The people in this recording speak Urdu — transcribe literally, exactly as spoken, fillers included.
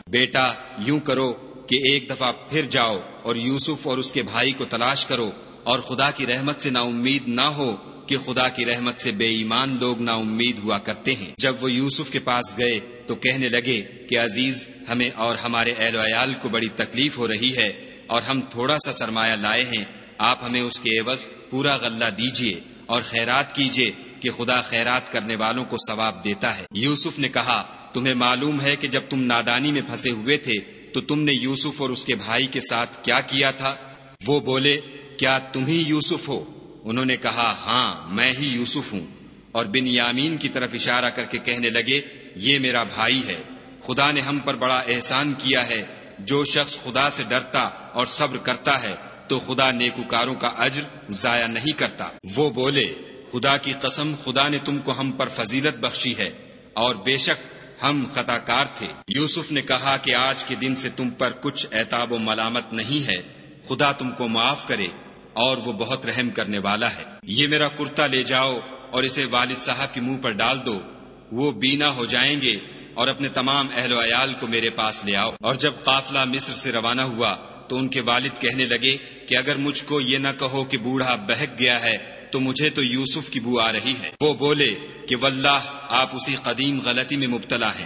بیٹا یوں کرو کہ ایک دفعہ پھر جاؤ اور یوسف اور اس کے بھائی کو تلاش کرو، اور خدا کی رحمت سے نا امید نہ ہو کہ خدا کی رحمت سے بے ایمان لوگ نا امید ہوا کرتے ہیں۔ جب وہ یوسف کے پاس گئے تو کہنے لگے کہ عزیز، ہمیں اور ہمارے اہل و عیال کو بڑی تکلیف ہو رہی ہے، اور ہم تھوڑا سا سرمایہ لائے ہیں، آپ ہمیں اس کے عوض پورا غلہ دیجئے اور خیرات کیجئے کہ خدا خیرات کرنے والوں کو ثواب دیتا ہے۔ یوسف نے کہا، تمہیں معلوم ہے کہ جب تم نادانی میں پھنسے ہوئے تھے تو تم نے یوسف اور اس کے بھائی کے ساتھ کیا کیا تھا؟ وہ بولے، کیا تم ہی یوسف ہو؟ انہوں نے کہا، ہاں میں ہی یوسف ہوں، اور بن یامین کی طرف اشارہ کر کے کہنے لگے، یہ میرا بھائی ہے، خدا نے ہم پر بڑا احسان کیا ہے۔ جو شخص خدا سے ڈرتا اور صبر کرتا ہے تو خدا نیکوکاروں کا اجر ضائع نہیں کرتا۔ وہ بولے، خدا کی قسم، خدا نے تم کو ہم پر فضیلت بخشی ہے، اور بے شک ہم خطا کار تھے۔ یوسف نے کہا کہ آج کے دن سے تم پر کچھ عتاب و ملامت نہیں ہے، خدا تم کو معاف کرے، اور وہ بہت رحم کرنے والا ہے۔ یہ میرا کرتا لے جاؤ اور اسے والد صاحب کے منہ پر ڈال دو، وہ بینا ہو جائیں گے، اور اپنے تمام اہل و عیال کو میرے پاس لے آؤ۔ اور جب قافلہ مصر سے روانہ ہوا تو ان کے والد کہنے لگے کہ اگر مجھ کو یہ نہ کہو کہ بوڑھا بہک گیا ہے تو مجھے تو یوسف کی بو آ رہی ہے۔ وہ بولے کہ واللہ آپ اسی قدیم غلطی میں مبتلا ہیں۔